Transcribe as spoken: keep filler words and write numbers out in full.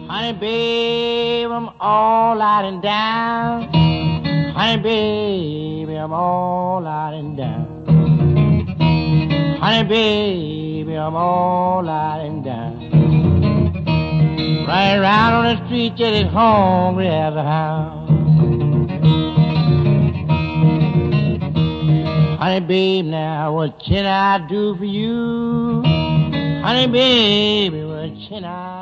Honey, babe, I'm all out and down. Honey, baby, I'm all out and down. Honey, baby, I'm all out and down. Right around on the street, just as hungry as a hound. Honey, babe, now what can I do for you? Honey, baby, what can I